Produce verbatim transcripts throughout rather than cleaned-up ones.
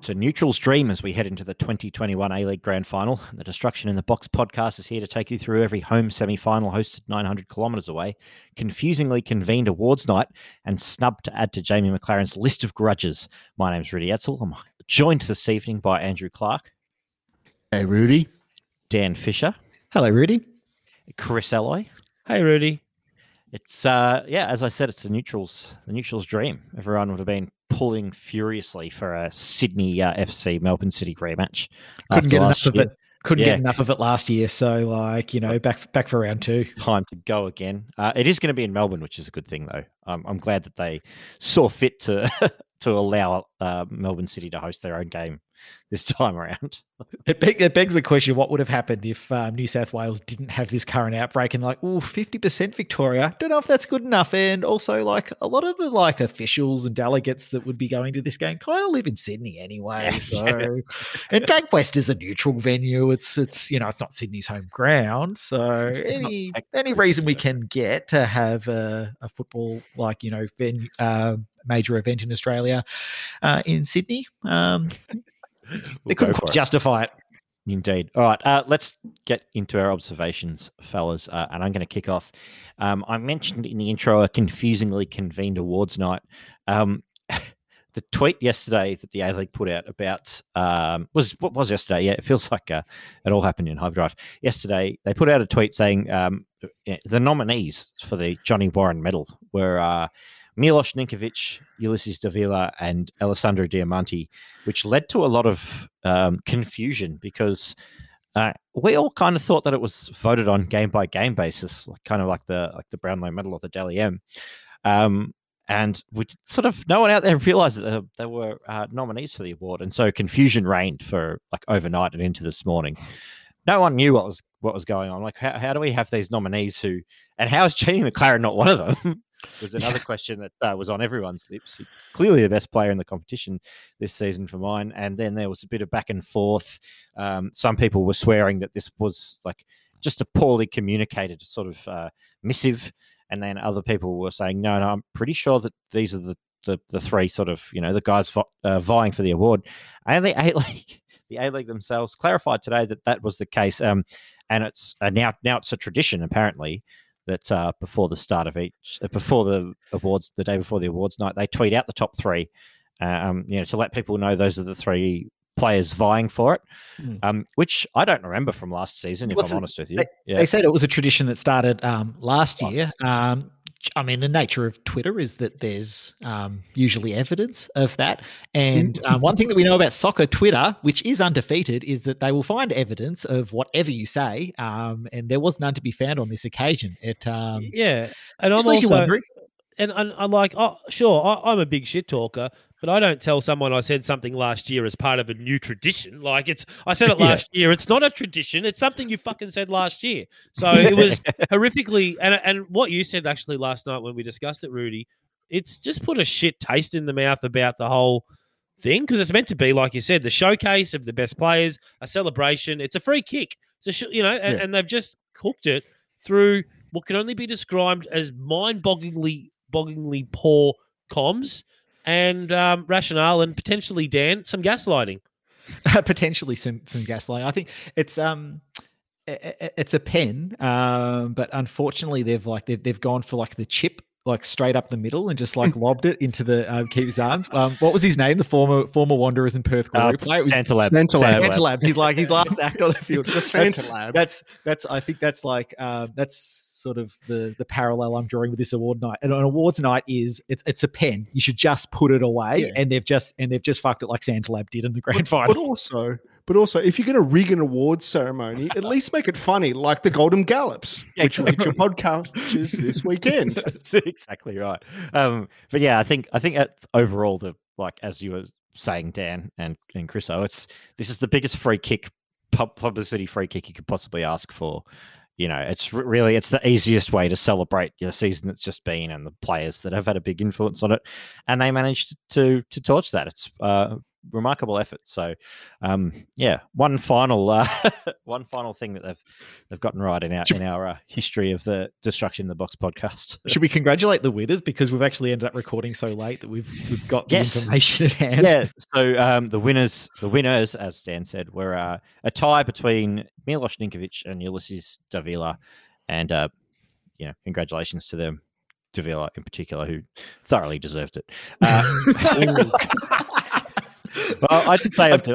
It's a neutral's dream as we head into the twenty twenty-one A-League Grand Final. The Destruction in the Box podcast is here to take you through every home semi-final hosted nine hundred kilometres away, confusingly convened awards night, and snubbed to add to Jamie McLaren's list of grudges. My name's Rudy Etzel. I'm joined this evening by Andrew Clark. Hey, Rudy. Dan Fisher. Hello, Rudy. Chris Alloy. Hey, Rudy. It's, uh, yeah, as I said, it's the neutrals, the neutrals' dream. Everyone would have been pulling furiously for a Sydney uh, F C Melbourne City rematch. Couldn't get enough year. of it. Couldn't yeah. get enough of it last year. So, like, you know, back back for round two. Time to go again. Uh, it is going to be in Melbourne, which is a good thing, though. Um, I'm glad that they saw fit to to allow uh, Melbourne City to host their own game this time around. It, beg, it begs the question, what would have happened if um, New South Wales didn't have this current outbreak and like, oh, fifty percent Victoria? Don't know if that's good enough. And also, like, a lot of the like officials and delegates that would be going to this game kind of live in Sydney anyway. Yeah, so, yeah. And Bankwest is a neutral venue. It's, it's you know, it's not Sydney's home ground. So any any reason we can get to have a, a football, like, you know, venue, uh, major event in Australia uh, in Sydney, um, We'll they couldn't go for it. justify it. Indeed. All right, uh, let's get into our observations, fellas, uh, and I'm going to kick off. Um, I mentioned in the intro a confusingly convened awards night. Um, the tweet yesterday that the A-League put out about um, was what was yesterday? Yeah, it feels like uh, it all happened in Hyperdrive. Yesterday, they put out a tweet saying um, the nominees for the Johnny Warren Medal were uh, Milos Ninkovic, Ulysses Davila, and Alessandro Diamanti, which led to a lot of um, confusion because uh, we all kind of thought that it was voted on game by game basis, like kind of like the like the Brownlow Medal or the Dally M. Um, and we sort of no one out there realised that there, there were uh, nominees for the award, and so confusion reigned for like overnight and into this morning. No one knew what was what was going on. Like, how, how do we have these nominees who, and how is Jamie McLaren not one of them? Was another question that uh, was on everyone's lips. Clearly the best player in the competition this season for mine. And then there was a bit of back and forth. Um, some people were swearing that this was like just a poorly communicated sort of uh, missive. And then other people were saying, no, no, I'm pretty sure that these are the, the, the three sort of, you know, the guys uh, vying for the award. And the A-League, the A-League themselves clarified today that that was the case. Um, and it's uh, now, now it's a tradition, apparently, that uh, before the start of each, uh, before the awards, the day before the awards night, they tweet out the top three, um, you know, to let people know those are the three players vying for it, mm. um, which I don't remember from last season, if What's I'm it, honest with you. They, yeah. they said it was a tradition that started um, last year. Um, I mean, the nature of Twitter is that there's um, usually evidence of that. And um, one thing that we know about soccer Twitter, which is undefeated, is that they will find evidence of whatever you say. Um, and there was none to be found on this occasion. It um, yeah, and I'm also and I'm like, oh, sure, I, I'm a big shit talker, but I don't tell someone I said something last year as part of a new tradition. Like it's, I said it last yeah. year. It's not a tradition. It's something you fucking said last year. So it was horrifically, and and what you said actually last night when we discussed it, Rudy, it's just put a shit taste in the mouth about the whole thing because it's meant to be, like you said, the showcase of the best players, a celebration. It's a free kick. It's a sh- you know, and, yeah. and they've just cooked it through what can only be described as mind-bogglingly, bogglingly poor comms. And um, rationale and potentially, Dan, some gaslighting. potentially some, some gaslighting. I think it's um, it, it's a pen, um, but unfortunately they've like they've they've gone for like the chip, like straight up the middle, and just like lobbed it into the um, keeper's arms. Um, what was his name? The former former Wanderers and Perth Glory uh, player. It was Santalab. Santalab. Santalab. He's like his last act on the field. It's the Santalab. That's, that's that's I think that's like uh, that's. sort of the the parallel I'm drawing with this award night. And an awards night is it's it's a pen. You should just put it away, yeah. and they've just and they've just fucked it like Santalab did in the grand but, final. But also, but also, if you're going to rig an awards ceremony, at least make it funny, like the Golden Gallops, yeah, which which your podcast is this weekend. That's exactly right. Um, but yeah, I think I think that's overall the like as you were saying, Dan and and Chris, oh, it's this is the biggest free kick pub, publicity free kick you could possibly ask for. You know, it's really, it's the easiest way to celebrate the season that's just been and the players that have had a big influence on it. And they managed to to torch that. It's uh, remarkable effort. So, um, yeah, one final uh, one final thing that they've they've gotten right in our in our uh, history of the Destruction in the Box podcast. Should we congratulate the winners because we've actually ended up recording so late that we've we've got the yes. information at hand? Yeah. So um, the winners, the winners, as Dan said, were uh, a tie between Milos Ninkovic and Ulysses Davila, and uh, you know, congratulations to them. Davila in particular, who thoroughly deserved it. Uh, well, I should say, I,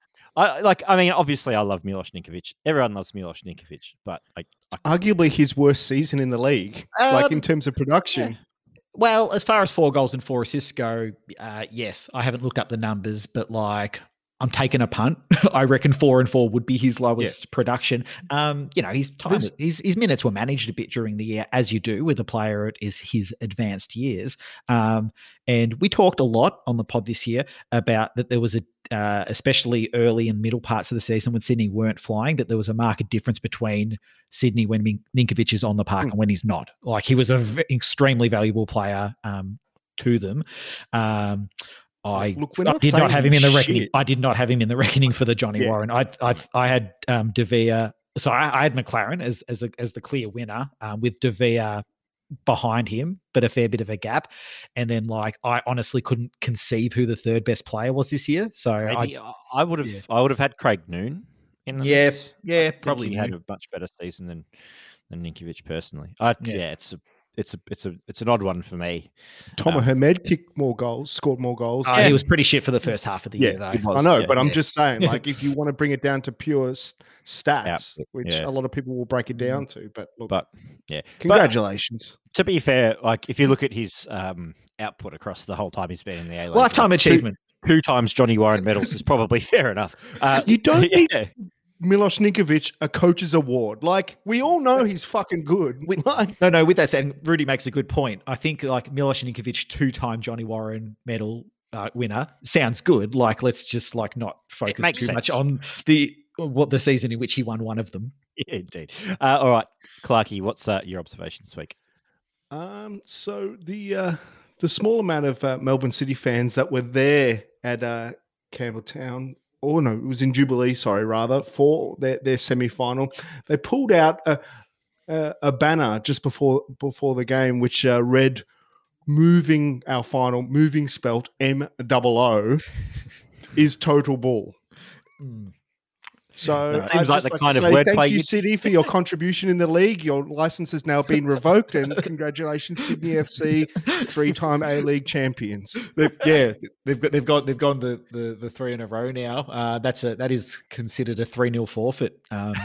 I like. I mean, obviously, I love Milos Ninkovic. Everyone loves Milos Ninkovic, but I, I, arguably his worst season in the league, um, like in terms of production. Yeah. Well, as far as four goals and four assists go, uh, yes, I haven't looked up the numbers, but like. I'm taking a punt. I reckon four and four would be his lowest yeah. production. Um, you know, his time, his, his minutes were managed a bit during the year, as you do with a player at is his advanced years. Um, and we talked a lot on the pod this year about that there was a, uh, especially early and middle parts of the season when Sydney weren't flying, that there was a marked difference between Sydney when Ninkovic is on the park mm. and when he's not. Like he was an v- extremely valuable player um, to them. Um, I, Look, I did not have him in the reckoning. Shit. I did not have him in the reckoning for the Johnny yeah. Warren. I I I had um, De Vea. So I, I had McLaren as as a, as the clear winner um, with De Vea behind him, but a fair bit of a gap. And then like I honestly couldn't conceive who the third best player was this year. So Maybe I, I would have yeah. I would have had Craig Noon in the yeah mix. yeah I probably he Noon. had a much better season than than Ninkovic personally. I, yeah. yeah, it's a. It's a it's a it's an odd one for me. Tomo um, Hamed kicked more goals, scored more goals. Uh, yeah. He was pretty shit for the first half of the yeah, year, though. Was, I know, yeah, but I'm yeah. just saying, like, if you want to bring it down to pure stats, yeah, which yeah. a lot of people will break it down to, but look, but yeah, congratulations. But, to be fair, like if you look at his um, output across the whole time he's been in the A-League, lifetime like, achievement, two, two times Johnny Warren medals is probably fair enough. Uh, you don't yeah. need Milos Ninkovic a coach's award. Like we all know he's fucking good. With, no, no. With that said, Rudy makes a good point. I think like Milos Ninkovic, two-time Johnny Warren medal uh, winner, sounds good. Like let's just like not focus too sense. much on the what the season in which he won one of them. Yeah, indeed. Uh, all right, Clarkey, what's uh, your observation this week? Um, so the uh, the small amount of uh, Melbourne City fans that were there at uh, Campbelltown. Oh, no, it was in Jubilee, sorry, rather, for their, their semi-final. They pulled out a, a, a banner just before before the game, which uh, read, moving our final, moving spelt M O O, is total ball. Mm. So it seems like the like kind of say, wordplay. Thank you, City, for your contribution in the league. Your license has now been revoked, and congratulations, Sydney F C, three-time A-League champions. They've, yeah, they've got they've got they've gone the, the, the three in a row now. Uh, that's a that is considered a three nil forfeit. Um,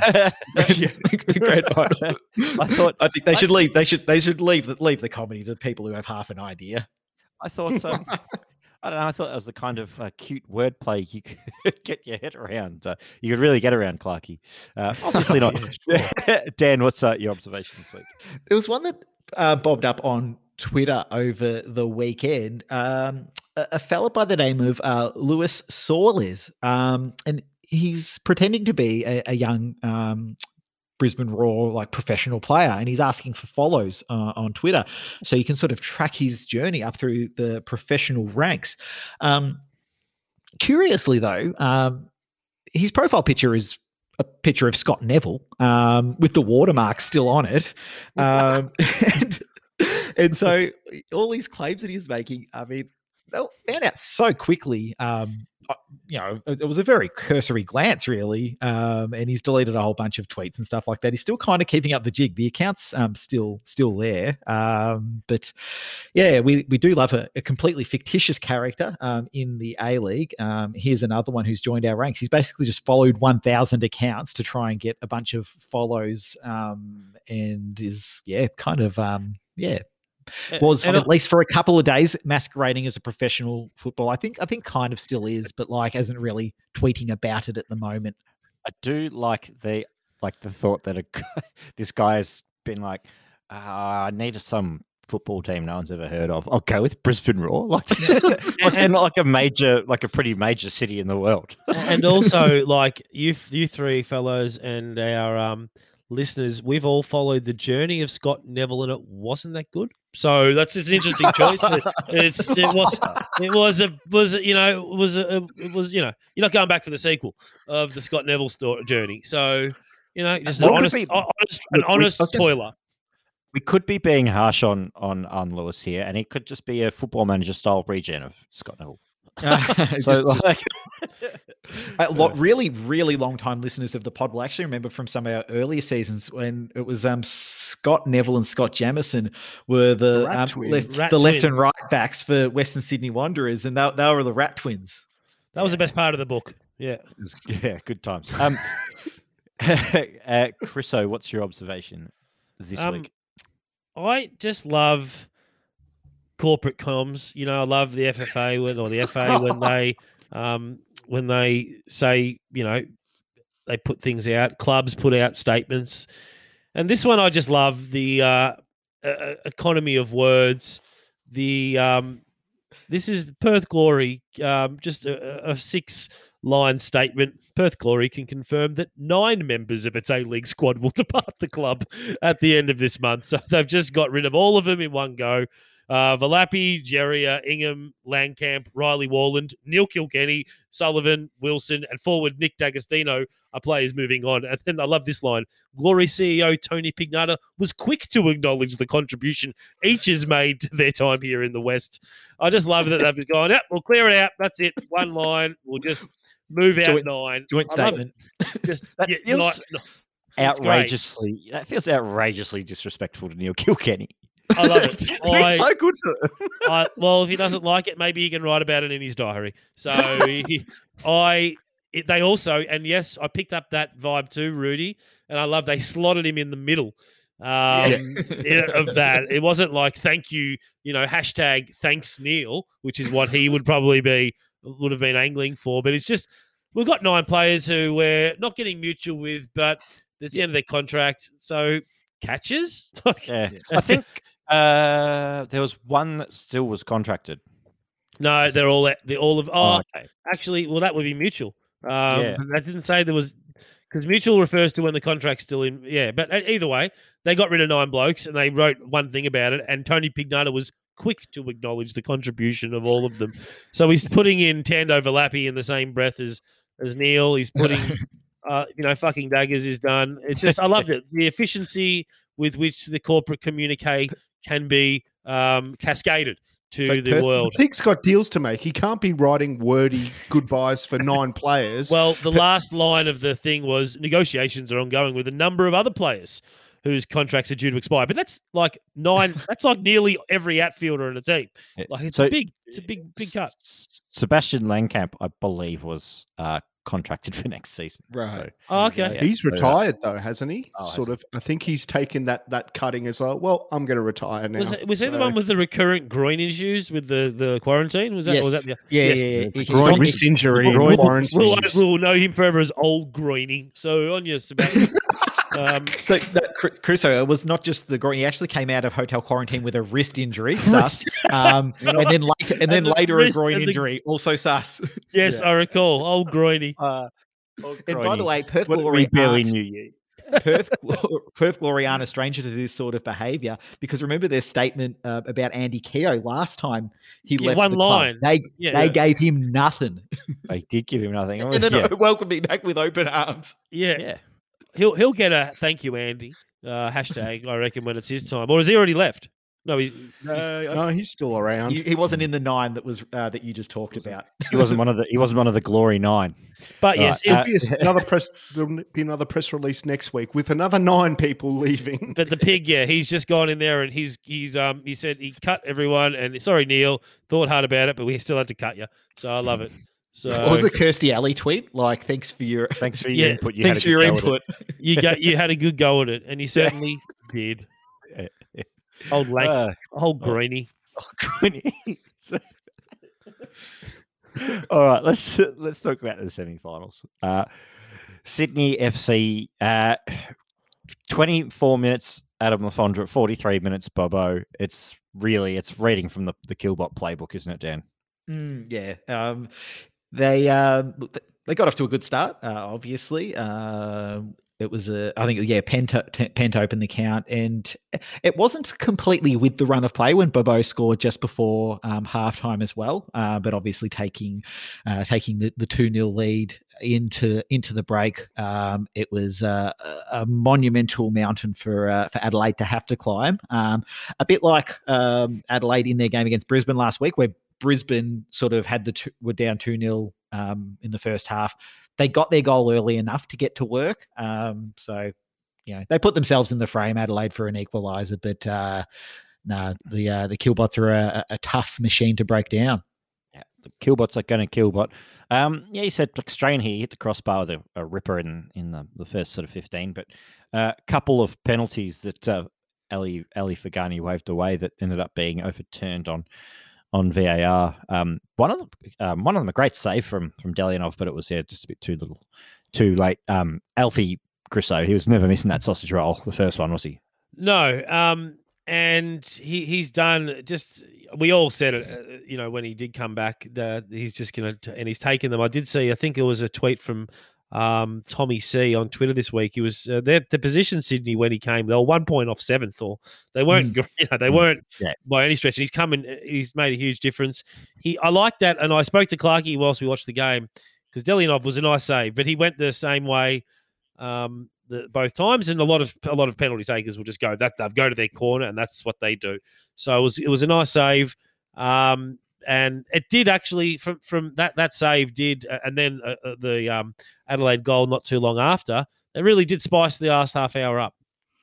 great final. I thought I think they should leave. They should they should leave the, leave the comedy to people who have half an idea. I thought. Um, I don't know. I thought that was the kind of uh, cute wordplay you could get your head around. Uh, you could really get around, Clarkey. Uh, obviously not. Yeah, sure. Dan, what's uh, your observation this week? There was one that uh, bobbed up on Twitter over the weekend. Um, a, a fella by the name of uh, Lewis Solis, um, and he's pretending to be a, a young um, Brisbane Roar like professional player, and he's asking for follows uh, on Twitter, so you can sort of track his journey up through the professional ranks. Um, curiously, though, um, his profile picture is a picture of Scott Neville um, with the watermark still on it, um, and, and so all these claims that he's making, I mean, they were found out so quickly. Um, you know, it was a very cursory glance, really, um, and he's deleted a whole bunch of tweets and stuff like that. He's still kind of keeping up the jig. The account's um, still still there, um, but yeah, we we do love a, a completely fictitious character um, in the A-League. Um, here's another one who's joined our ranks. He's basically just followed one thousand accounts to try and get a bunch of follows, um, and is yeah, kind of um, yeah. was and at least for a couple of days masquerading as a professional footballer. I think I think kind of still is, but like hasn't really tweeting about it at the moment. I do like the like the thought that a, this guy's been like, uh, I need some football team no one's ever heard of. I'll go with Brisbane Roar, like, and, and like a major, like a pretty major city in the world. And also, like you, you three fellows and our um. listeners, we've all followed the journey of Scott Neville, and it wasn't that good. So that's it's an interesting choice. It, it's it was it was a was you know was a, it was you know you're not going back for the sequel of the Scott Neville story, journey. So you know just an What could honest, be- honest an Look, we- honest I was gonna say- toiler. We could be being harsh on on on Lewis here, and it could just be a football manager style regen of Scott Neville. Just- So, just- like, A lot, really, really long time listeners of the pod will actually remember from some of our earlier seasons when it was um, Scott Neville and Scott Jamieson were the, The Rat um, twins. left, Rat the left and twins. right backs for Western Sydney Wanderers, and they, they were the Rat Twins. That was the best part of the book. Yeah. yeah, good times. Um, uh, Chriso, what's your observation this Um, week? I just love corporate comms. You know, I love the F F A when, or the F A when they um, when they say, you know, they put things out. Clubs put out statements, and this one I just love the uh, uh, economy of words. The um, this is Perth Glory, um, just a, a six line statement. Perth Glory can confirm that nine members of its A-League squad will depart the club at the end of this month. So they've just got rid of all of them in one go. Uh, Valapi, Jeria, Ingham, Langkamp, Riley Warland, Neil Kilkenny, Sullivan, Wilson, and forward Nick D'Agostino are players moving on. And then I love this line. Glory C E O Tony Pignata was quick to acknowledge the contribution each has made to their time here in the West. I just love that they've gone, yep, we'll clear it out. That's it. One line. We'll just move out Joint- nine. Joint I love statement. it. Just, That yeah, feels like- it's great. outrageously. That feels outrageously disrespectful to Neil Kilkenny. I love it. He's I, so good for it. I, well, if he doesn't like it, maybe he can write about it in his diary. So he, I, it, they also, and yes, I picked up that vibe too, Rudy, and I love they slotted him in the middle um, yeah, of that. It wasn't like thank you, you know, hashtag thanks Neil, which is what he would probably be would have been angling for. But it's just we've got nine players who we're not getting mutual with, but it's the end of their contract, so catches. Yeah, I think uh, there was one that still was contracted. No, they're all they're all of. Oh, Oh, okay. actually, well, that would be mutual. Um, Yeah. That didn't say there was because mutual refers to when the contract's still in. Yeah, but uh, either way, they got rid of nine blokes and they wrote one thing about it. And Tony Pignata was quick to acknowledge the contribution of all of them. So he's putting in Tando Valapi in the same breath as as Neil. He's putting, uh, you know, fucking daggers is done. It's just I loved it. The efficiency with which the corporate communique can be um, cascaded to So the Perth- world. The Pig's got deals to make. He can't be writing wordy goodbyes for nine players. Well, the last line of the thing was negotiations are ongoing with a number of other players whose contracts are due to expire. But that's like nine. That's like nearly every outfielder in a team. Like it's So- a big, it's a big, big cut. S- Sebastian Langkamp, I believe, was uh, contracted for next season. Right. So, Oh, okay. Yeah. he's So, uh, retired though, hasn't he? Oh, has sort he? of. I think he's taken that that cutting as like, well, I'm going to retire now. Was it, was he the So- one with the recurrent groin issues with the, the quarantine? Was that? Yes. Or was that the, yeah, yes. yeah, yeah. He's groin not- wrist injury? and Groin- quarantine. We'll, we'll know him forever as old Groiny. So on you, Sebastian. um, So that Cr- Crusoe, it was not just the groin. He actually came out of hotel quarantine with a wrist injury, sus. Um, and then later, and then And the later a wrist groin and the- injury, also sus. yes, I recall. Old Groiny. uh, And by the way, Perth What- Glory we barely aren't- knew you. Perth, Glo- Perth Glory aren't a stranger to this sort of behaviour because remember their statement uh, about Andy Keogh last time he Yeah, left one the club. line. They Yeah, they yeah. gave him nothing, They did give him nothing. and then yeah. welcomed me back with open arms. Yeah. yeah. He'll he'll get a thank you, Andy. Uh, hashtag, I reckon, when it's his time. Or has he already left? No, he's, Uh, No, he's still around. he, he wasn't in the nine that was uh, that you just talked about. He wasn't one of the. He wasn't one of the Glory Nine. but Right, yes, uh, it'll- Be another press. There'll be another press release next week with another nine people leaving. but the pig, yeah, he's just gone in there and he's he's um he said he cut everyone and sorry Neil, thought hard about it, but we still had to cut you. So I love it. So What was the Kirstie Alley tweet? Like, thanks for your Thanks for your Yeah, input. You thanks had for a your good go at it. input. you got you had a good go at it, and you certainly did. Old lank, Uh, old greeny. Quinny. So- All right, let's let's talk about the semi-finals. Uh, Sydney F C, uh, twenty-four minutes Adam Lafondra, forty-three minutes Bobo. It's really it's reading from the the Killbot playbook, isn't it, Dan? Mm, yeah. Um, they um, look, they got off to a good start, uh, obviously. Uh, it was a, I think, yeah, Pent, Pent opened the count, and it wasn't completely with the run of play when Bobo scored just before um, halftime as well, uh, but obviously taking uh, taking the, the two nil lead into into the break. Um, it was uh, a monumental mountain for uh, for Adelaide to have to climb, um, a bit like um, Adelaide in their game against Brisbane last week, where Brisbane sort of had the two, were down two nil um, in the first half. They got their goal early enough to get to work. Um, so, you know, they put themselves in the frame, Adelaide, for an equaliser. But uh, no, the uh, the Killbots are a, a tough machine to break down. Yeah, the Killbots are going to Killbot. Um, yeah, you said like Strain here, he hit the crossbar with a, a ripper in, in the, the first sort of fifteen. But a uh, couple of penalties that uh, Ali, Ali Fagani waved away that ended up being overturned on on V A R. Um, one of them, um, one of them, a great save from from Delianov, but it was yeah, just a bit too little, too late. Um, Alfie Grisso, he was never missing that sausage roll. The first one, was he? No, um, and he he's done just. We all said it, uh, you know, when he did come back, that he's just going to, and he's taken them. I did see, I think it was a tweet from um, Tommy C on Twitter this week. He was uh, the position Sydney when he came. They were one point off seventh, or they weren't. Mm. You know, they mm. weren't yeah. by any stretch. He's come and he's made a huge difference. He, I like that, and I spoke to Clarkey whilst we watched the game because Delianov was a nice save, but he went the same way um, the, both times, and a lot of a lot of penalty takers will just go that they'll go to their corner, and that's what they do. So it was it was a nice save. Um, And it did actually from from that that save did, uh, and then uh, uh, the um, Adelaide goal not too long after. It really did spice the last half hour up.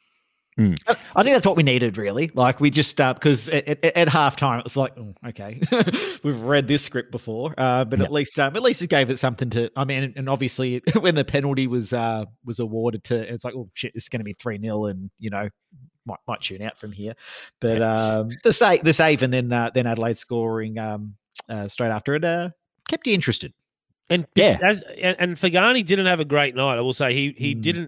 Mm. I think that's what we needed, really. Like we just uh, because at, at, at halftime it was like, oh, okay, we've read this script before, uh, but yeah. at least um, at least it gave it something to. I mean, and obviously when the penalty was uh, was awarded to, it's like, oh shit, it's going to be three nil, and you know. Might might tune out from here, but yeah. um, the save, the save, and then uh, then Adelaide scoring um, uh, straight after it uh, kept you interested. And yeah, as and, and Fagani didn't have a great night. I will say he he mm. didn't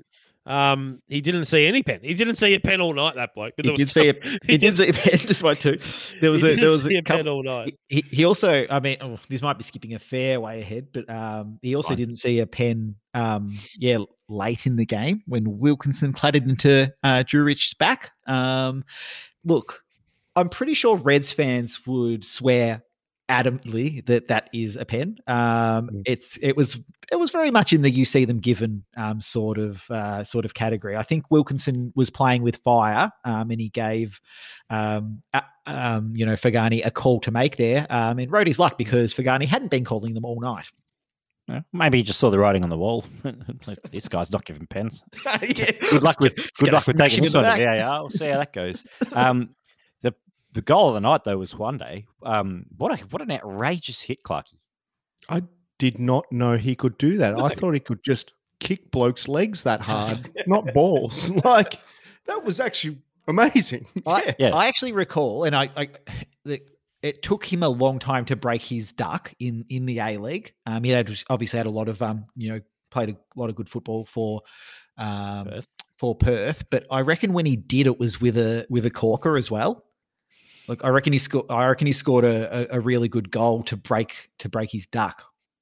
um he didn't see any pen. He didn't see a pen all night. That bloke. But he did see a he, he did see a pen this one too. There was he a there was a, a pen all night. He, he also, I mean, oh, this might be skipping a fair way ahead, but um he also Fine. didn't see a pen. Um, yeah, late in the game when Wilkinson clattered into uh, Jurich's back. Um, look, I'm pretty sure Reds fans would swear adamantly that that is a pen. Um, mm. It's it was it was very much in the you see them given um, sort of uh, sort of category. I think Wilkinson was playing with fire, um, and he gave um, uh, um, you know Fagani a call to make there, um, and rode his luck because Fagani hadn't been calling them all night. Yeah, maybe he just saw the writing on the wall. This guy's not giving pens. yeah. Good luck with good luck with taking this one to V A R. We'll see how that goes. Um, the the goal of the night though was one day. Um, what a what an outrageous hit, Clarkey. I did not know he could do that. I thought he could just kick blokes' legs that hard, not balls. Like that was actually amazing. I, yeah. I actually recall, and I. I the, It took him a long time to break his duck in, in the A-League. Um, he had obviously had a lot of, um, you know, played a lot of good football for um, Perth. for Perth. But I reckon when he did, it was with a with a corker as well. Like I reckon he scored. I reckon he scored a, a, a really good goal to break to break his duck.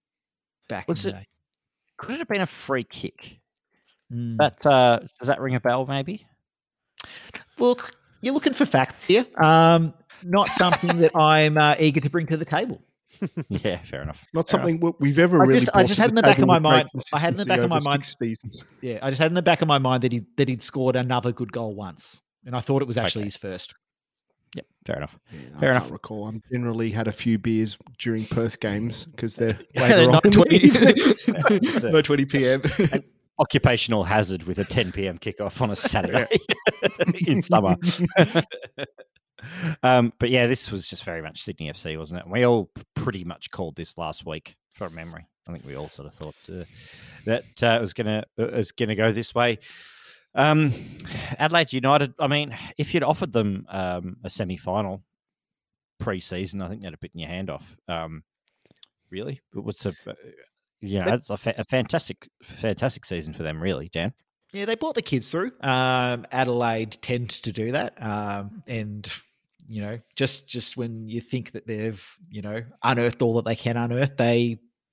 Back was in the it, day. Could it have been a free kick? Mm. That uh, does that ring a bell? Maybe. Look, you're looking for facts here. Um, Not something that I'm uh, eager to bring to the table. Yeah, fair enough. Not fair something enough. we've ever I really. Just, I just had in the back of my mind. I had in the back of my mind. Seasons. Yeah, I just had in the back of my mind that he that he'd scored another good goal once, and I thought it was actually okay. his first. Yep, fair enough. Yeah, fair I enough. Can't recall. I'm generally had a few beers during Perth games because they're later on. twenty no twenty p.m. Occupational hazard with a ten p.m. kickoff on a Saturday in summer. um, but yeah, this was just very much Sydney F C, wasn't it? And we all pretty much called this last week from memory. I think we all sort of thought uh, that uh, it was gonna it was gonna go this way. Um, Adelaide United. I mean, if you'd offered them um, a semi-final pre-season, I think they'd have bitten your hand off. Um, really, but what's a uh, you know, it's a, fa- a fantastic, fantastic season for them, really, Dan. Yeah, they brought the kids through. Um, Adelaide tends to do that, um, and you know, just just when you think that they've you know unearthed all that they can unearth, they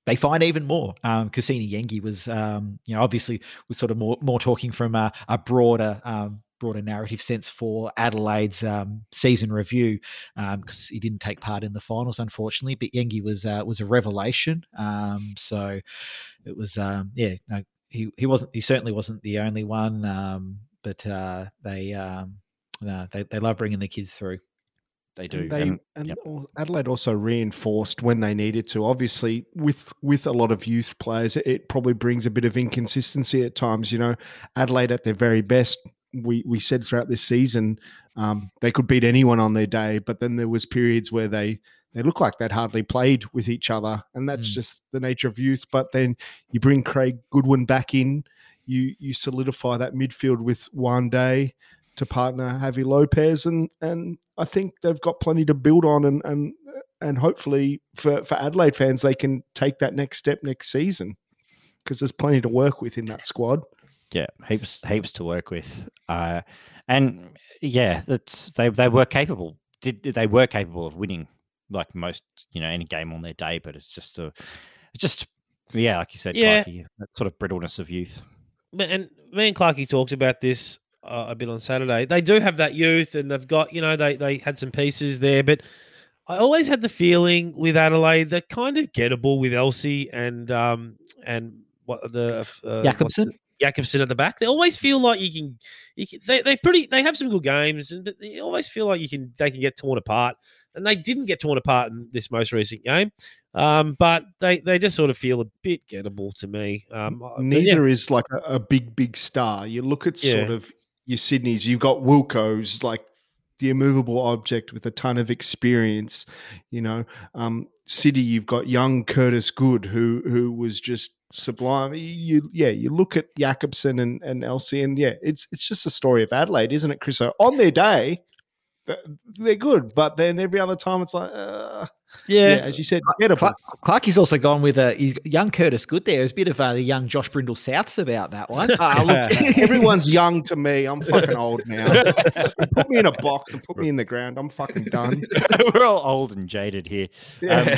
they find even more. Um, Cassini Yengi was, um, you know, obviously was sort of more more talking from a, a broader um, broader narrative sense for Adelaide's um, season review, because um, he didn't take part in the finals, unfortunately. But Yengi was uh, was a revelation. Um, so it was, um, yeah, no, he he wasn't he certainly wasn't the only one. Um, but uh, they um, no, they they love bringing the kids through. They do. And, they, and, and yep. Adelaide also reinforced when they needed to. Obviously, with with a lot of youth players, it probably brings a bit of inconsistency at times. You know, Adelaide at their very best, we we said throughout this season, um, they could beat anyone on their day. But then there was periods where they they looked like they'd hardly played with each other, and that's mm. just the nature of youth. But then you bring Craig Goodwin back in, you you solidify that midfield with one day to partner Javi Lopez, and and I think they've got plenty to build on, and and and hopefully for, for Adelaide fans, they can take that next step next season, because there's plenty to work with in that squad. Yeah, heaps heaps to work with, uh, and yeah, that's they they were capable. Did they were capable of winning like most, you know, any game on their day, but it's just a, it's just yeah, like you said, yeah, Clarkie, that sort of brittleness of youth. And me and Clarkie talked about this Uh, a bit on Saturday. They do have that youth, and they've got, you know, they they had some pieces there, but I always had the feeling with Adelaide they're kind of gettable with Elsie and um and what the uh, Jakobsen Jakobsen at the back. They always feel like you can, you can they they pretty they have some good games, and but they always feel like you can they can get torn apart, and they didn't get torn apart in this most recent game. Um, but they, they just sort of feel a bit gettable to me. Um, Neither yeah. is like a, a big big star. You look at Yeah. sort of your Sydneys, you've got Wilco's, like the immovable object with a ton of experience, you know. Um, City, you've got young Curtis Good, who who was just sublime. You yeah, you look at Jakobsen and, and Elsie, and yeah, it's it's just a story of Adelaide, isn't it, Chris? So on their day, they're good, but then every other time it's like, uh, yeah. yeah, as you said, Clark, Clarkie's also gone with a he's young Curtis Good. There, there's a bit of a young Josh Brindle Souths about that one. uh, look, everyone's young to me. I'm fucking old now. Put me in a box and put me in the ground. I'm fucking done. We're all old and jaded here. Yeah.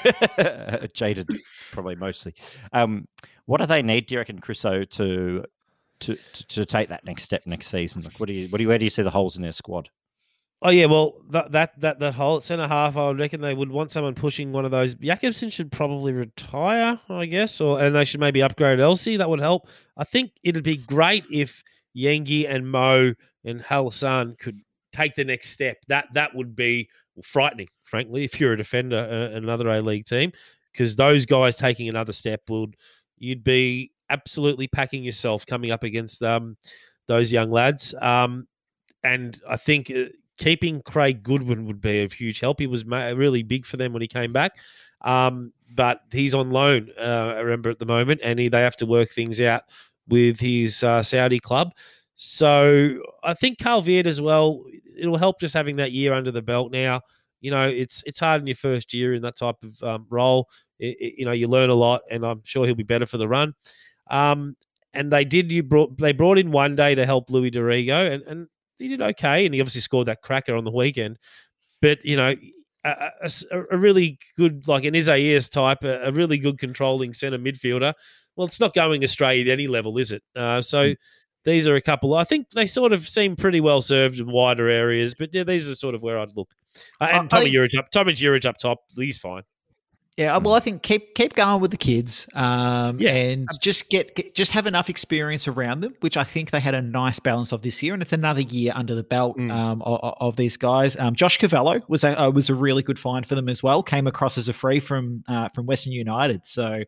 Um, jaded, probably mostly. Um, what do they need, do you reckon, Chriso, to to to, to take that next step next season? Like, what do you what do you where do you see the holes in their squad? Oh yeah, well that that that that whole centre half, I would reckon they would want someone pushing one of those. Jakobsen should probably retire, I guess, or and they should maybe upgrade Elsie. That would help. I think it'd be great if Yengi and Mo and Hassan could take the next step. That that would be frightening, frankly, if you're a defender, uh, another A-League team, because those guys taking another step would you'd be absolutely packing yourself coming up against um those young lads. Um, and I think. Uh, Keeping Craig Goodwin would be of huge help. He was ma- really big for them when he came back, um, but he's on loan, uh, I remember, at the moment, and he, they have to work things out with his uh, Saudi club. So I think Carl Veart as well, it'll help just having that year under the belt now. You know, it's it's hard in your first year in that type of um, role. It, it, you know, you learn a lot, and I'm sure he'll be better for the run. Um, and they did. You brought they brought in one day to help Louis Dorigo, and and. He did okay, and he obviously scored that cracker on the weekend. But, you know, a, a, a really good, like an Isaias type, a, a really good controlling centre midfielder. Well, it's not going astray at any level, is it? Uh, so mm. these are a couple. I think they sort of seem pretty well served in wider areas, but yeah, these are sort of where I'd look. Uh, and uh, Tommy Urich up, Tommy Urich up top, he's fine. Yeah, well, I think keep keep going with the kids, um, yeah. and just get, get just have enough experience around them, which I think they had a nice balance of this year, and it's another year under the belt mm. um, of, of these guys. Um, Josh Cavallo was a uh, was a really good find for them as well. Came across as a free from uh, from Western United, so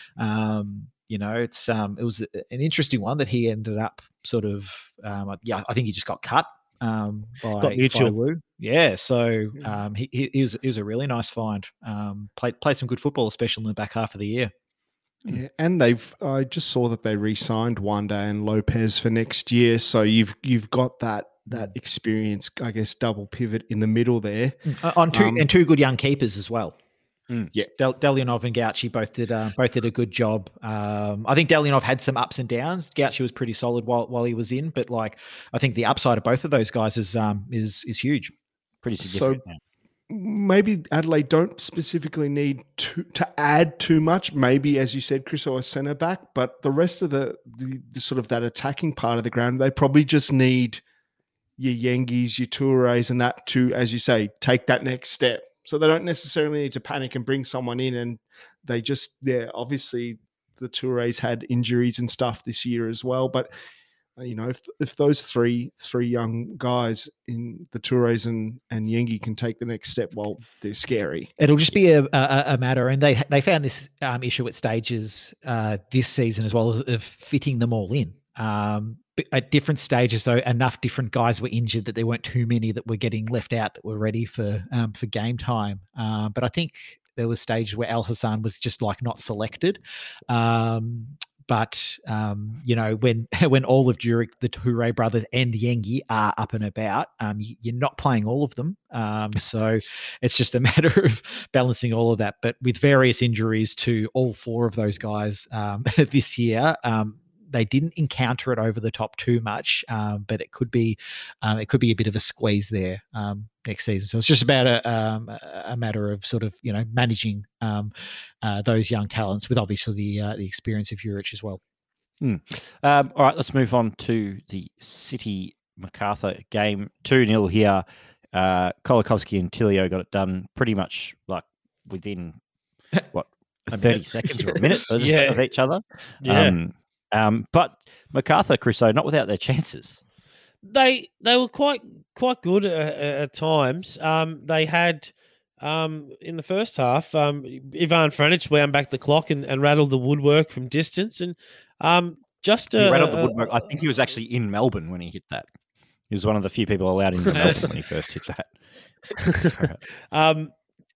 um, you know it's um, it was an interesting one that he ended up sort of um, yeah, I think he just got cut. Um, by, got mutual. By Wu. Yeah, so um, he, he, he was he was a really nice find. Um, played played some good football, especially in the back half of the year. Yeah, and they've I just saw that they re-signed Wande and Lopez for next year. So you've you've got that that experience, I guess, double pivot in the middle there. Uh, on two um, and two good young keepers as well. Mm. Yeah, Del, Delianov and Gauci both did uh, both did a good job. Um, I think Delianov had some ups and downs. Gauci was pretty solid while while he was in, but like I think the upside of both of those guys is um is is huge. Pretty significant. So, maybe Adelaide don't specifically need to to add too much. Maybe, as you said, Chris, or a centre back, but the rest of the, the, the sort of that attacking part of the ground, they probably just need your Yengies, your Toures, and that to, as you say, take that next step. So they don't necessarily need to panic and bring someone in, and they just, yeah, obviously the Toures had injuries and stuff this year as well, but. You know, if if those three three young guys in the Toures and, and Yengi can take the next step, well, they're scary. It'll just be a, a, a matter, and they they found this um, issue at stages uh, this season as well, of fitting them all in. Um, at different stages, though, enough different guys were injured that there weren't too many that were getting left out that were ready for um, for game time. Uh, but I think there was stages where Al Hassan was just like not selected. Um, But, um, you know, when when all of Jurek, the Toure brothers and Yengi are up and about, um, you're not playing all of them. Um, so it's just a matter of balancing all of that. But with various injuries to all four of those guys um, this year, um, they didn't encounter it over the top too much, um, but it could be um, it could be a bit of a squeeze there um, next season. So it's just about a, um, a matter of sort of, you know, managing um, uh, those young talents with obviously the uh, the experience of Jurich as well. Hmm. Um, all right, let's move on to the City Macarthur game. two nil here. Uh, Kolakowski and Tilio got it done pretty much like within, what, thirty seconds or a minute of, yeah. of each other. Yeah. Um, Um, but Macarthur, Crusoe, not without their chances. They they were quite quite good at, at times. Um, they had um, in the first half, um, Ivan Franic wound back the clock and, and rattled the woodwork from distance, and um, just He uh, rattled the uh, woodwork. I think he was actually in Melbourne when he hit that. He was one of the few people allowed into Melbourne when he first hit that. um,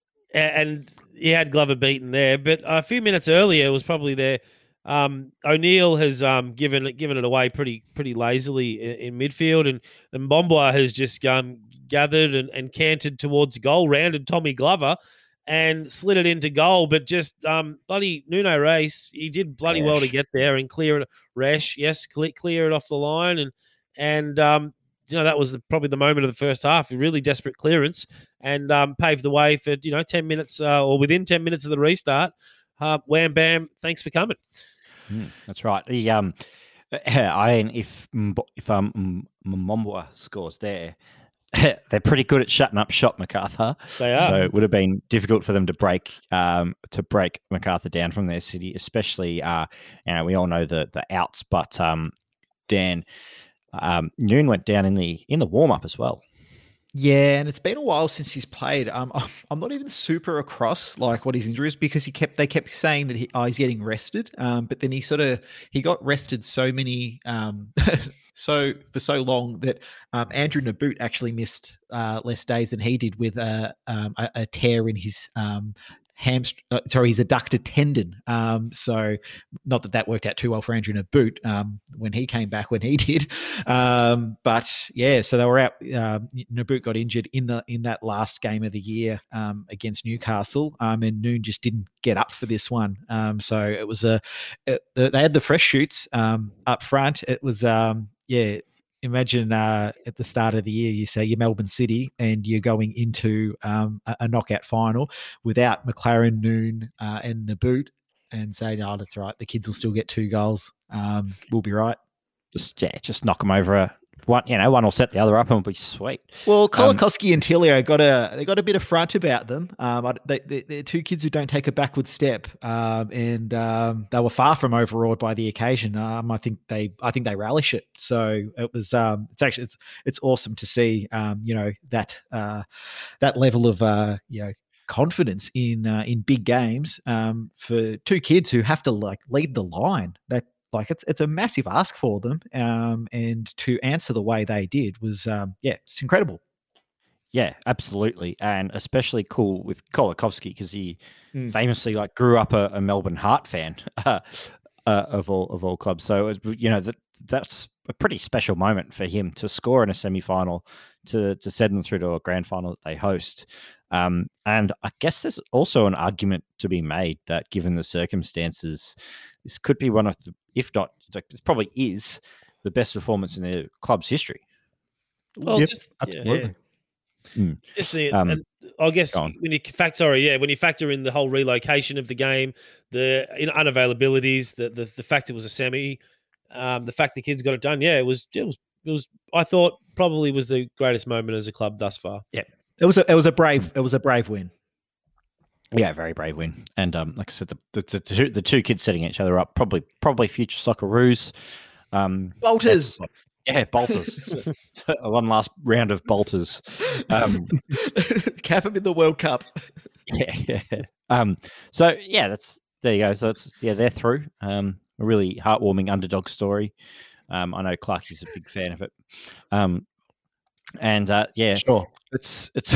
and he had Glover beaten there, but a few minutes earlier it was probably there. Um, O'Neill has um, given it given it away pretty pretty lazily in, in midfield, and and Bomboy has just um, gathered and, and cantered towards goal, rounded Tommy Glover, and slid it into goal. But just um, bloody Nuno Reis, he did bloody Resch. well to get there and clear it. Resch, yes, clear, clear it off the line, and and um, you know that was the, probably the moment of the first half, a really desperate clearance, and um, paved the way for you know ten minutes uh, or within ten minutes of the restart. Uh, wham bam! Thanks for coming. Mm, that's right. The um, I if if um Mombwa scores there, they're pretty good at shutting up shop Macarthur. They are. So it would have been difficult for them to break um to break Macarthur down from their city, especially uh you know we all know the the outs, but um Dan um Noon went down in the in the warm up as well. Yeah, and it's been a while since he's played. Um, I'm not even super across like what his injury is because he kept they kept saying that he, oh, he's getting rested. Um, but then he sort of he got rested so many um so for so long that um, Andrew Naboot actually missed uh, less days than he did with a um, a, a tear in his um. hamstring, uh, sorry, his adductor tendon. Um, so not that that worked out too well for Andrew Naboot um, when he came back when he did. Um, but yeah, so they were out. Uh, Naboot got injured in the in that last game of the year um, against Newcastle, um, and Noon just didn't get up for this one. Um, so it was a it, they had the fresh shoots um, up front. It was um, yeah. Imagine uh, at the start of the year, you say you're Melbourne City and you're going into um, a, a knockout final without McLaren, Noon, uh, and Naboot, and say, "No, that's right. The kids will still get two goals. Um, we'll be right." Just yeah, just knock them over a one. You know, one will set the other up and it'll be sweet. Well, Kolakowski um, and Tilio got a they got a bit of front about them. Um, they, they, they're two kids who don't take a backward step, um, and um, they were far from overawed by the occasion. Um, I think they I think they relish it. So it was um, it's actually it's it's awesome to see um, you know that uh, that level of uh, you know. confidence in uh, in big games um, for two kids who have to like lead the line. That like it's it's a massive ask for them, um, and to answer the way they did was um, yeah, it's incredible. Yeah, absolutely, and especially cool with Kolakowski because he mm. famously like grew up a, a Melbourne Heart fan uh, uh, of all of all clubs. So it was, you know that that's a pretty special moment for him to score in a semi-final to to send them through to a grand final that they host. Um, and I guess there's also an argument to be made that given the circumstances, this could be one of the, if not, this probably is the best performance in the club's history. Well, yep, just, absolutely. Mm. Just the, Um, and I guess go on. when you fact, sorry, yeah, when you factor in the whole relocation of the game, the you know, unavailabilities, the, the the fact it was a semi, um, the fact the kids got it done, yeah, it was it was it was. I thought probably was the greatest moment as a club thus far. Yeah, it was a it was a brave it was a brave win. Yeah, very brave win. And um, like I said, the the, the, two, the two kids setting each other up, probably probably future Socceroos. Um, Bolters. Yeah, bolters. One last round of bolters. Um, Cap them in the World Cup. Yeah, yeah. Um, so yeah, that's there you go. So it's yeah, they're through. Um, a really heartwarming underdog story. Um, I know Clarkie's a big fan of it. Um, and uh, yeah, Sure. It's it's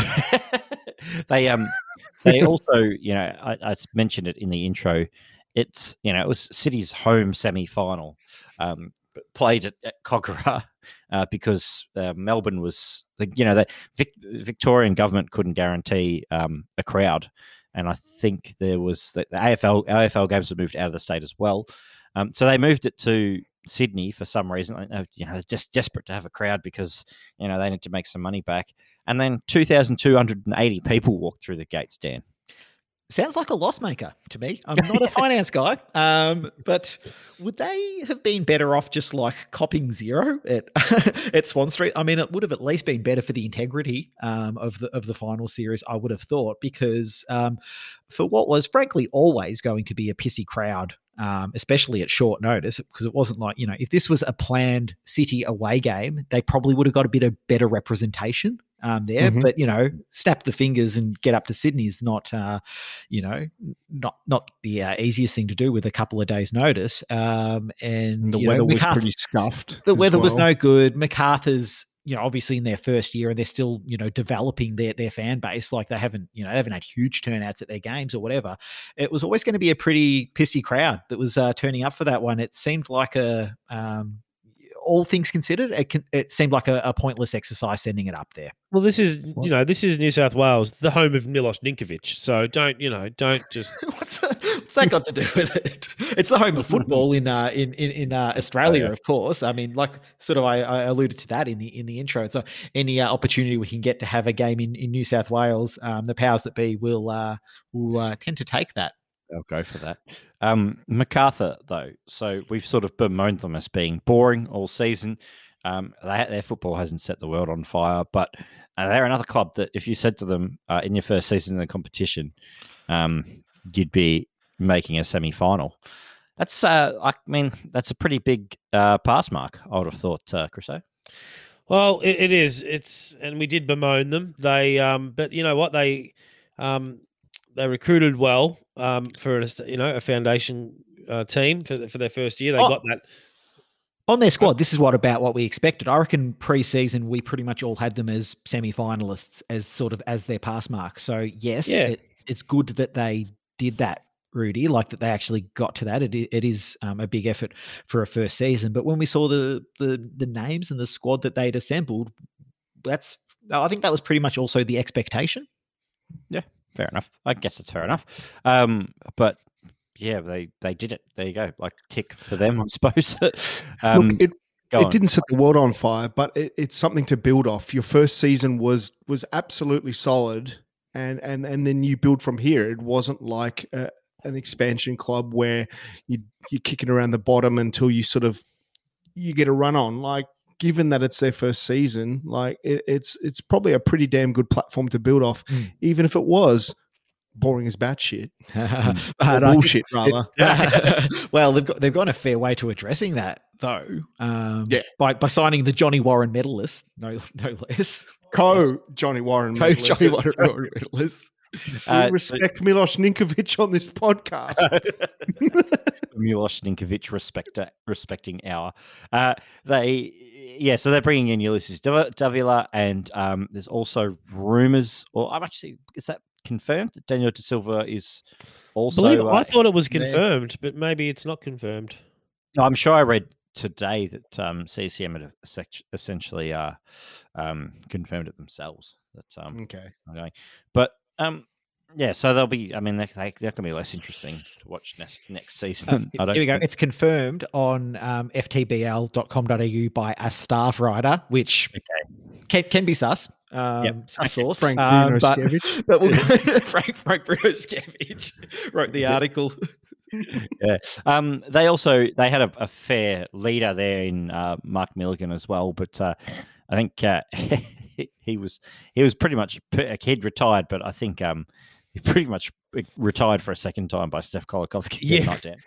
they um they also, you know, I, I mentioned it in the intro. It's, you know, it was City's home semi-final, um, but played at, at Kogarah uh, because uh, Melbourne was, the, you know, the Vic, Victorian government couldn't guarantee um, a crowd, and I think there was the, the A F L A F L games were moved out of the state as well, um, so they moved it to Sydney for some reason. You know, they're just desperate to have a crowd because, you know, they need to make some money back, and then two thousand two hundred eighty people walked through the gates, Dan. Sounds like a loss maker to me. I'm not a finance guy, um, but would they have been better off just like copping zero at at Swan Street? I mean, it would have at least been better for the integrity um, of the of the final series, I would have thought, because um, for what was frankly always going to be a pissy crowd, um, especially at short notice, because it wasn't like, you know, if this was a planned City away game, they probably would have got a bit of better representation. Um, there, mm-hmm. But you know, snap the fingers and get up to Sydney is not, uh, you know, not not the uh, easiest thing to do with a couple of days' notice. Um, and, and the you weather know, was MacArthur, pretty scuffed. The weather well. was no good. MacArthur's, you know, obviously in their first year, and they're still, you know, developing their their fan base. Like they haven't, you know, they haven't had huge turnouts at their games or whatever. It was always going to be a pretty pissy crowd that was uh, turning up for that one. It seemed like a. Um, all things considered, it, can, it seemed like a, a pointless exercise sending it up there. Well, this is, you know, this is New South Wales, the home of Milos Ninkovic. So don't, you know, don't just. what's, that, what's that got to do with it? It's the home of football in uh, in in, in uh, Australia, oh, yeah. Of course. I mean, like sort of, I, I alluded to that in the in the intro. So any uh, opportunity we can get to have a game in, in New South Wales, um, the powers that be will uh, will uh, tend to take that. They'll go for that. Um, MacArthur, though, so we've sort of bemoaned them as being boring all season. Um, they, their football hasn't set the world on fire, but uh, they're another club that if you said to them uh, in your first season in the competition, um, you'd be making a semi-final. That's, uh, I mean, that's a pretty big uh, pass mark, I would have thought, uh, Chriso. Well, it, it is. It's, and we did bemoan them. They, um, but you know what? They, um, they recruited well um, for a, you know a foundation uh, team for for their first year. They oh, got that on their squad. This is what about what we expected. I reckon pre-season we pretty much all had them as semi-finalists, as sort of as their pass mark. So yes, yeah. it, it's good that they did that, Rudy. Like that they actually got to that. It it is um, a big effort for a first season. But when we saw the the the names and the squad that they'd assembled, that's I think that was pretty much also the expectation. Yeah. Fair enough. I guess it's fair enough. Um, but yeah, they, they did it. There you go. Like tick for them, I suppose. um, Look, it it didn't set the world on fire, but it, it's something to build off. Your first season was was absolutely solid, and and and then you build from here. It wasn't like a, an expansion club where you you're kicking around the bottom until you sort of you get a run on. Like, given that it's their first season, like it, it's it's probably a pretty damn good platform to build off, mm. even if it was boring as batshit, uh, bullshit rather. Well, they've got they've gone a fair way to addressing that though. Um, yeah, by by signing the Johnny Warren medalist, no no less. Co Johnny Warren, co Johnny Warren medalist. Uh, respect so, Milos Ninkovic on this podcast. Milos Ninkovic respect, respecting our. Uh, they, yeah, so they're bringing in Ulysses Davila, and um, there's also rumours, or I'm actually, is that confirmed that Daniel De Silva is also. Believe, uh, I thought it was confirmed, there. But maybe it's not confirmed. I'm sure I read today that um, C C M had essentially uh, um, confirmed it themselves. That um, okay, okay, but. Um, yeah, so they'll be. I mean, they they they're going to be less interesting to watch next next season. Uh, I don't here we go. think. It's confirmed on um, f t b l dot com dot a u by a staff writer, which okay. can, can be sus. Um, Yep. a source, Frank um, Bruno but, Skevich. but we'll, Frank Frank Bruno Skevich wrote the article. Yeah. Um, they also they had a, a fair leader there in uh, Mark Milligan as well, but uh, I think uh, he, he was he was pretty much he'd retired, but I think um, he pretty much retired for a second time by Steph Kolakowski. Yeah. Not down.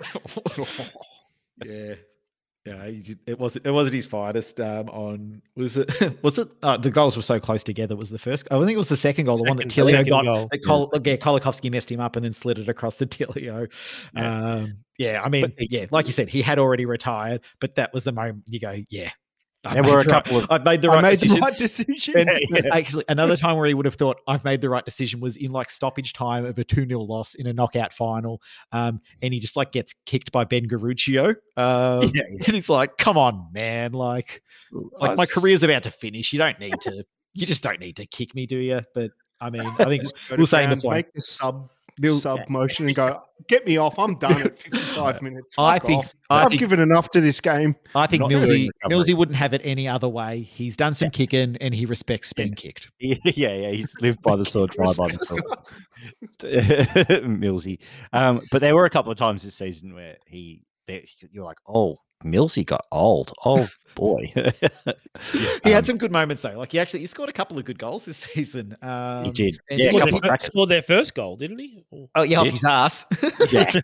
yeah. Yeah, it wasn't. It wasn't his finest. Um, on was it? Was it? Uh, the goals were so close together. It was the first. I think it was the second goal, second, the one that Tilio got. Goal. That Kol, yeah. yeah, Kolakowski messed him up and then slid it across the Tilio. Yeah. Um, yeah, I mean, but, yeah, like you said, he had already retired, but that was the moment you go, yeah. I there were a couple right, of. I made the right I made decision. the right decision. And yeah. Actually, another time where he would have thought I've made the right decision was in like stoppage time of a two nil loss in a knockout final, um, and he just like gets kicked by Ben Garuccio, um, yeah, yeah. and he's like, "Come on, man! Like, like was... my career's about to finish. You don't need to. You just don't need to kick me, do you?" But I mean, I think we'll say in the make the sub. Bill, sub motion and go, get me off. I'm done at fifty-five minutes. Fuck I think off. I I've think, given enough to this game. I think Millsy, Millsy wouldn't have it any other way. He's done some yeah. kicking and he respects being yeah. kicked. Yeah, yeah, he's lived by the sword, tried by the sword. Millsy. Um, but there were a couple of times this season where he, you're like, oh, Millsy got old. Oh boy, he had some good moments though. Like he actually he scored a couple of good goals this season. Um, he did. Yeah, he scored, their, scored their first goal, didn't he? Oh yeah, off his ass. Yeah.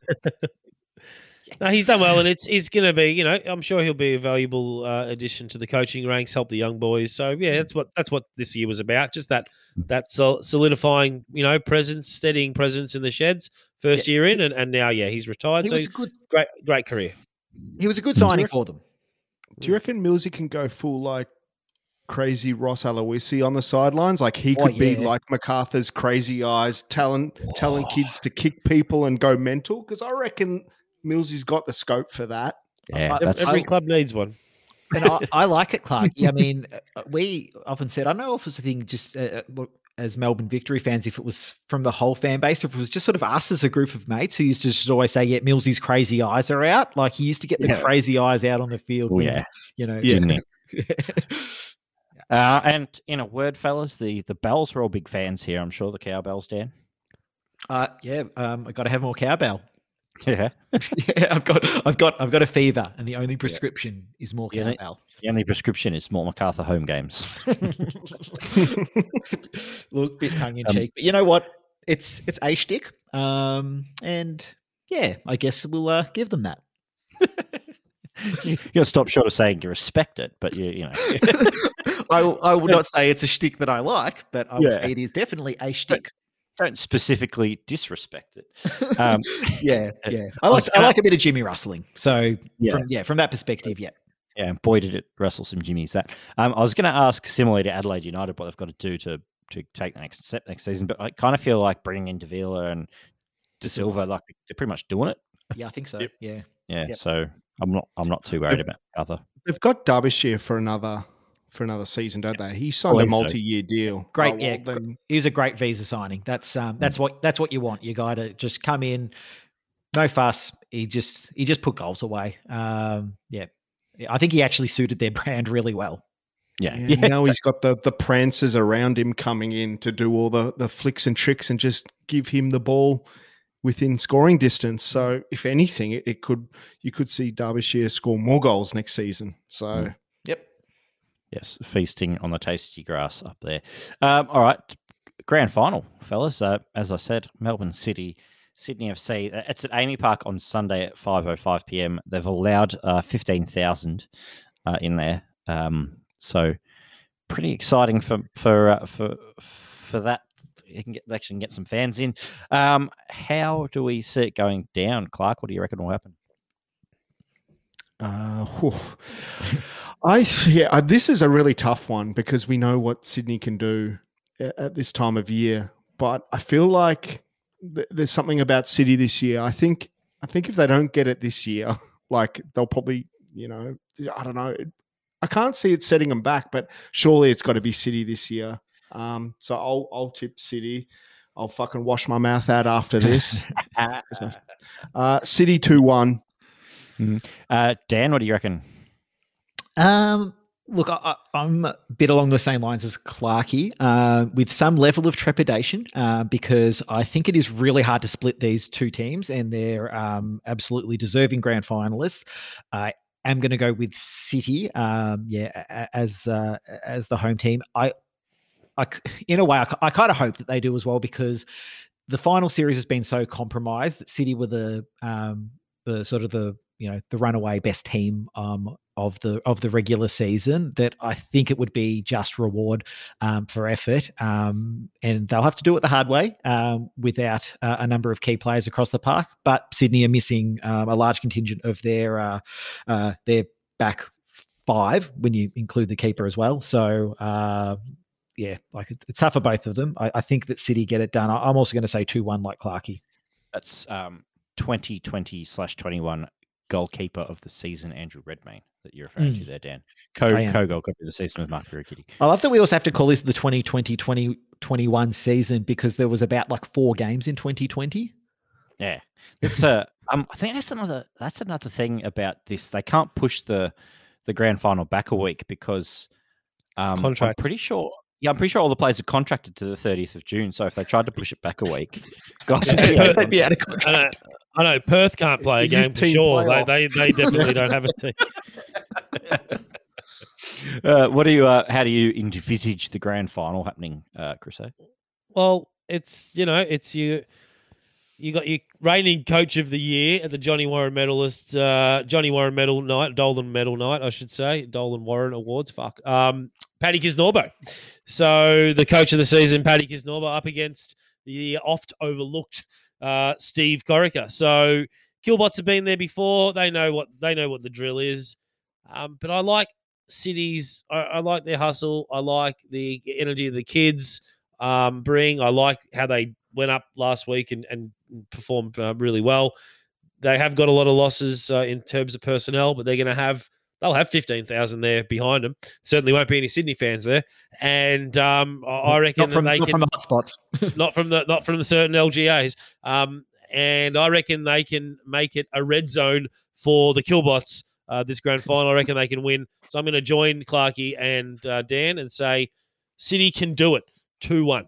No, he's done well, and it's he's going to be. You know, I'm sure he'll be a valuable uh, addition to the coaching ranks, help the young boys. So yeah, that's what that's what this year was about. Just that that solidifying, you know, presence, steadying presence in the sheds. First yeah. year in, and, and now yeah, he's retired. He so was good, great great career. He was a good signing for them. Do you reckon Millsy can go full like crazy Ross Aloisi on the sidelines? Like he could oh, yeah. be like MacArthur's crazy eyes, telling oh. telling kids to kick people and go mental. Because I reckon Millsy's got the scope for that. Yeah, I, every I, club needs one. And I, I like it, Clark. I mean, we often said, I don't know if it's a thing just uh, look, as Melbourne Victory fans, if it was from the whole fan base, or if it was just sort of us as a group of mates who used to just always say, yeah, Millsy's crazy eyes are out. Like he used to get the yeah. crazy eyes out on the field. Oh, when, yeah. You know, yeah. uh, and in a word, fellas, the, the Bells are all big fans here. I'm sure the Cowbells, Dan. Uh, yeah. Um, I got to have more cowbell. Yeah. yeah. I've got, I've got, I've got a fever and the only prescription yeah. is more yeah. cowbell. The only prescription is more MacArthur home games. Look, bit tongue in cheek, um, but you know what? It's it's a shtick, um, and yeah, I guess we'll uh, give them that. you gotta stop short of saying you respect it, but you you know, I I would not say it's a shtick that I like, but I would yeah. say it is definitely a shtick. Don't specifically disrespect it. Um, yeah, yeah. I like I, I like a bit of Jimmy rustling. So yeah. from yeah, from that perspective, yeah. Yeah, boy, did it wrestle some jimmies. That um, I was going to ask, similarly to Adelaide United, what they've got to do to to take the next step next season. But I kind of feel like bringing in Davila and De Silva, like they're pretty much doing it. Yeah, I think so. Yep. Yeah, yeah. Yep. So I'm not I'm not too worried they've, about other. They've got Derbyshire for another for another season, don't they? He signed a multi-year so. deal. Great, oh, yeah. Well, then... He was a great visa signing. That's um, that's what that's what you want. You got to just come in, no fuss. He just he just put goals away. Um, yeah. I think he actually suited their brand really well. Yeah. yeah, yeah now he's got the the prancers around him coming in to do all the, the flicks and tricks and just give him the ball within scoring distance. So if anything, it, it could you could see Derbyshire score more goals next season. So mm. yep. Yes, feasting on the tasty grass up there. Um, all right, grand final, fellas. Uh, as I said, Melbourne City Sydney F C. It's at Amy Park on Sunday at five oh five p.m. They've allowed uh, fifteen thousand uh, in there. Um, so pretty exciting for for uh, for for that. You can get they actually can get some fans in. Um, how do we see it going down, Clark? What do you reckon will happen? Uh, I yeah, this is a really tough one because we know what Sydney can do at, at this time of year, but I feel like there's something about City this year. I think I think if they don't get it this year, like they'll probably, you know, I don't know. I can't see it setting them back, but surely it's got to be City this year. Um, so I'll I'll tip City. I'll fucking wash my mouth out after this. uh, City two one. Mm. Uh, Dan, what do you reckon? Um, Look, I, I'm a bit along the same lines as Clarkey, uh, with some level of trepidation, uh, because I think it is really hard to split these two teams, and they're um, absolutely deserving grand finalists. I am going to go with City, um, yeah, as uh, as the home team. I, I in a way, I, I kind of hope that they do as well, because the final series has been so compromised that City were the um, the sort of the you know the runaway best team um, of the of the regular season, that I think it would be just reward um, for effort, um, and they'll have to do it the hard way um, without uh, a number of key players across the park. But Sydney are missing um, a large contingent of their uh, uh, their back five when you include the keeper as well. So. Uh, Yeah, like it's tough for both of them. I, I think that City get it done. I'm also going to say two one like Clarkey. That's um, twenty twenty slash twenty-one goalkeeper of the season, Andrew Redmayne, that you're referring mm. to there, Dan. Co co goalkeeper of the season with Mark Burukitty. I love that we also have to call this the twenty twenty twenty twenty-one season, because there was about like four games in twenty twenty. Yeah, it's uh, um, I think that's another that's another thing about this. They can't push the the grand final back a week because um, Contract. I'm pretty sure. Yeah, I'm pretty sure all the players are contracted to the thirtieth of June. So if they tried to push it back a week, guys, yeah, they'd be out of contract. I know, I know Perth can't play a game for sure. They, they they definitely don't have a team. uh, what do you? Uh, how do you envisage the grand final happening, uh, Chriso? Well, it's you know, it's you. You got your reigning coach of the year at the Johnny Warren medalist, uh, Johnny Warren medal night, Dolan medal night, I should say, Dolan Warren awards. Fuck, um, Paddy Kisnorbo. So the coach of the season, Paddy Kisnorbo, up against the oft overlooked uh, Steve Corica. So Killbots have been there before; they know what they know what the drill is. Um, but I like Cities. I, I like their hustle. I like the energy of the kids um, bring. I like how they went up last week and, and performed uh, really well. They have got a lot of losses uh, in terms of personnel, but they're going to have they'll have fifteen thousand there behind them. Certainly won't be any Sydney fans there, and um, I, I reckon not from, that they not can from the hotspots, not from the not from the certain L G As. Um, and I reckon they can make it a red zone for the Killbots uh, this grand final. I reckon they can win. So I'm going to join Clarkey and uh, Dan and say City can do it two one.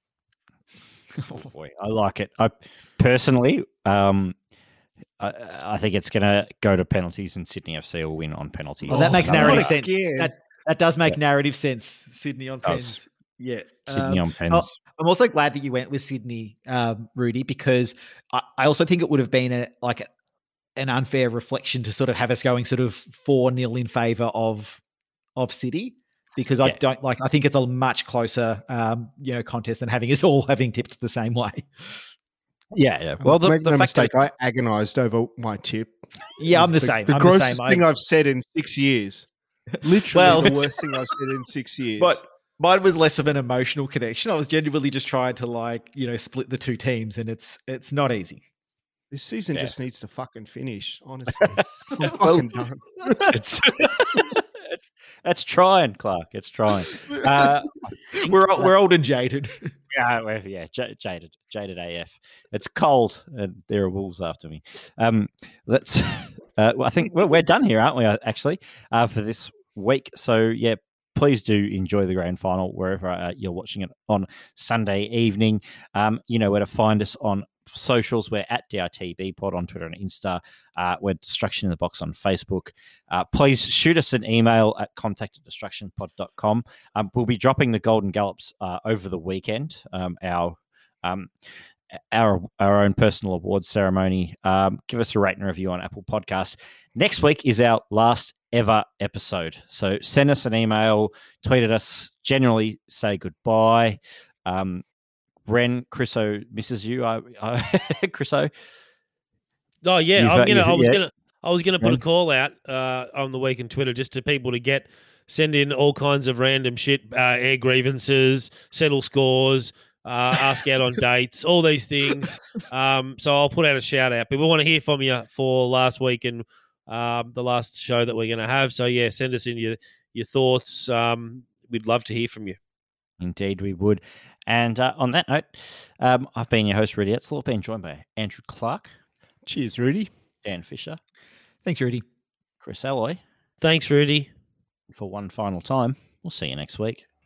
Oh boy, I like it. I personally, um, I, I think it's going to go to penalties, and Sydney F C will win on penalties. Oh, that makes um, narrative sense. Again. That that does make yeah. narrative sense. Sydney on pens. Yeah, Sydney um, on pens. I'm also glad that you went with Sydney, um, Rudy, because I, I also think it would have been a like a, an unfair reflection to sort of have us going sort of four nil in favour of of City. Because I yeah. don't like, I think it's a much closer, um, you know, contest than having us all having tipped the same way. Yeah, yeah. Well, the, make the no fact mistake, that... I agonised over my tip. Yeah, I'm the, the same. The I'm grossest the same. thing I... I've said in six years. Literally well, the worst thing I've said in six years. But mine was less of an emotional connection. I was genuinely just trying to like, you know, split the two teams, and it's it's not easy. This season yeah. just needs to fucking finish. Honestly, I'm fucking done. It's... It's it's trying, Clark. It's trying. Uh, we're we're old and jaded. Yeah, we're, yeah, j- jaded, jaded A F. It's cold, and there are wolves after me. Um, let's. Uh, well, I think we're, we're done here, aren't we? Actually, uh, for this week. So yeah, please do enjoy the grand final wherever uh, you're watching it on Sunday evening. Um, you know where to find us on socials. We're at D R T B Pod on Twitter and Insta. Uh, we're Destruction in the Box on Facebook. Uh, please shoot us an email at contact at destruction pod dot com. Um, we'll be dropping the Golden Gallops uh, over the weekend. Um, our um, our our own personal awards ceremony. Um, give us a rate and review on Apple Podcasts. Next week is our last ever episode. So send us an email, tweet at us, generally say goodbye. Um, Ren, Chriso misses you. I, I Chriso. Oh yeah, You've, I'm gonna. uh, I was yeah. gonna. I was gonna put Ren? a call out uh, on the week on Twitter just to people to get send in all kinds of random shit, uh, air grievances, settle scores, uh, ask out on dates, all these things. Um, so I'll put out a shout out. But we want to hear from you for last week and um, the last show that we're going to have. So yeah, send us in your your thoughts. Um, we'd love to hear from you. Indeed, we would. And uh, on that note, um, I've been your host, Rudy Etzler. Been joined by Andrew Clark. Cheers, Rudy. Dan Fisher. Thanks, Rudy. Chris Alloy. Thanks, Rudy. for one final time. We'll see you next week.